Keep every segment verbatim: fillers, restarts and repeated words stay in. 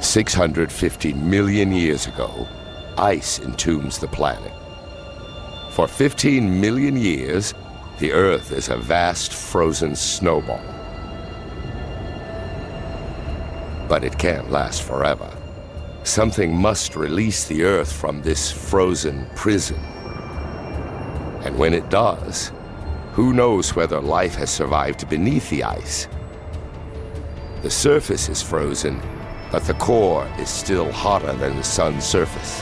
six hundred fifty million years ago, ice entombs the planet. For fifteen million years, the Earth is a vast frozen snowball. But it can't last forever. Something must release the Earth from this frozen prison. And when it does, who knows whether life has survived beneath the ice? The surface is frozen, but the core is still hotter than the sun's surface.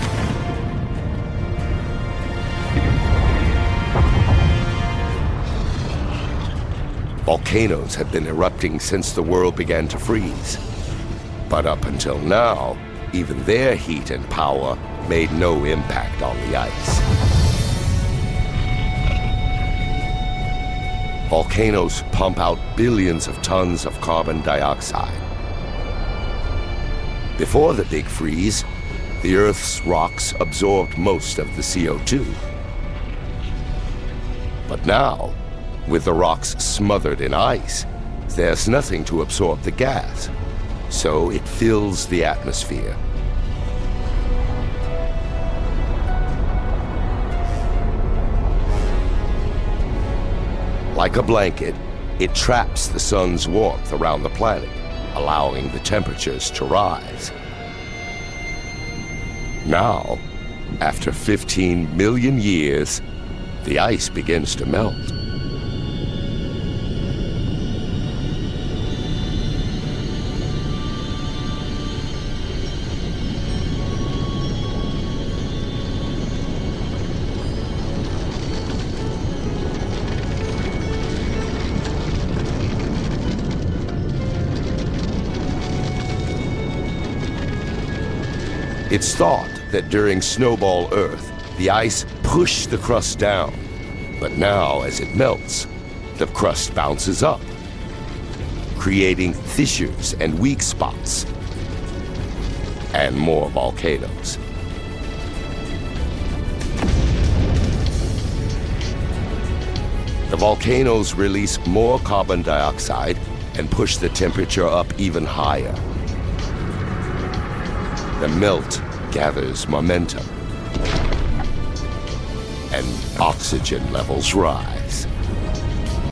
Volcanoes have been erupting since the world began to freeze. But up until now, even their heat and power made no impact on the ice. Volcanoes pump out billions of tons of carbon dioxide. Before the Big Freeze, the Earth's rocks absorbed most of the C O two. But now, with the rocks smothered in ice, there's nothing to absorb the gas, so it fills the atmosphere. Like a blanket, it traps the sun's warmth around the planet, allowing the temperatures to rise. Now, after fifteen million years, the ice begins to melt. It's thought that during Snowball Earth, the ice pushed the crust down. But now, as it melts, the crust bounces up, creating fissures and weak spots, and more volcanoes. The volcanoes release more carbon dioxide and push the temperature up even higher. The melt gathers momentum, and oxygen levels rise.